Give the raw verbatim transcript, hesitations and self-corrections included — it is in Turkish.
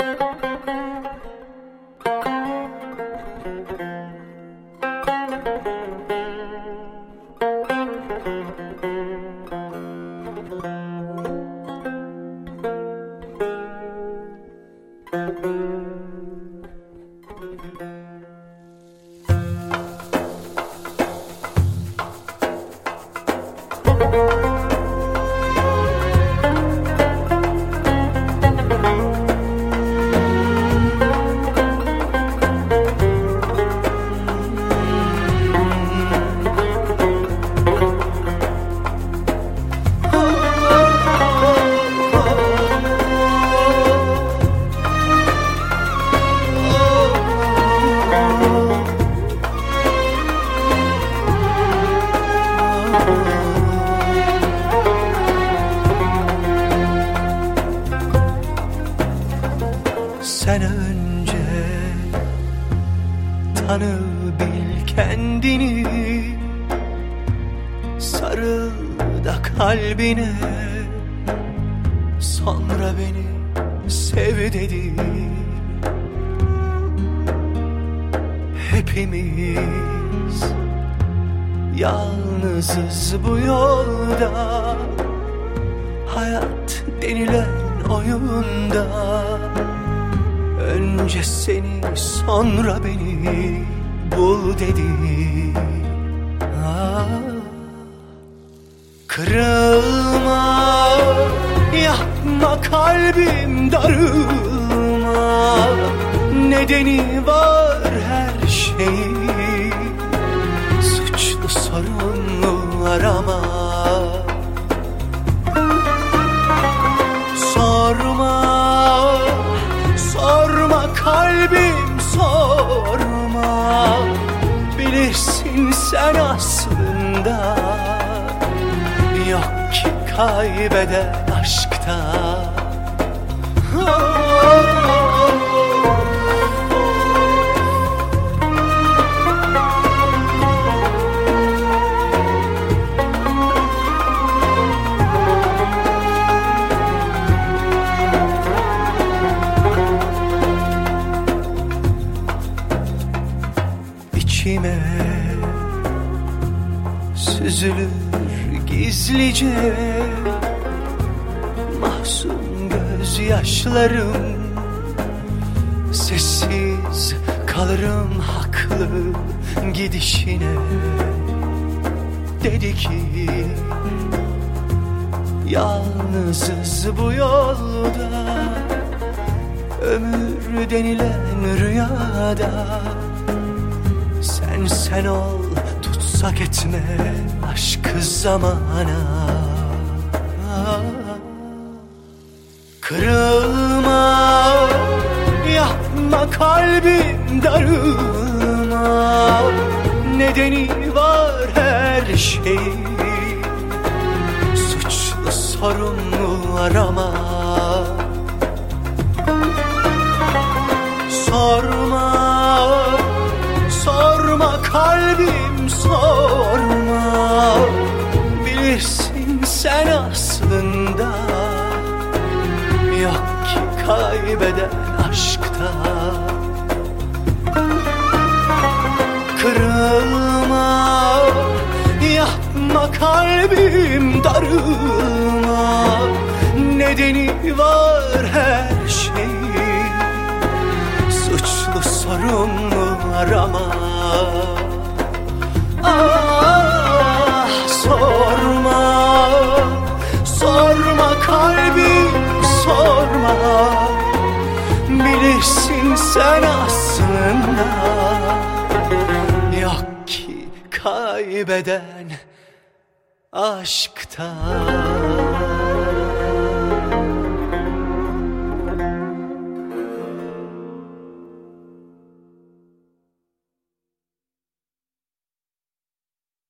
Sen önce tanı bil kendini, sarıl da kalbine, sonra beni sev dedi. Hepimiz yalnızız bu yolda, hayat denilen oyunda. Önce seni sonra beni bul dedi. Ah, kırılma, yapma kalbim darılma, nedeni var her şeyin, suçlu sorumlu arama. Sorma, sorma kalbim sorma, bilirsin sen aslında, yok ki kaybeden aşkta. İçime süzülür gizlice mahzun gözyaşlarım, sessiz kalırım haklı gidişine. Dedi ki yalnızız bu yolda, ömür denilen rüyada. Sen sen ol, tutsak etme aşkı zamana. Kırılma, yapma kalbim darılma, nedeni var her şeyin, suçlu sorumlu arama. Sorma, sorma kalbim sorma, bilirsin sen aslında, yok ki kaybeden aşkta. Kırılma, yapma kalbim darılma, nedeni var her şeyin, suçlu sorumlu arama. Ah, sorma, sorma kalbim sorma, bilirsin sen aslında, yok ki kaybeden aşkta.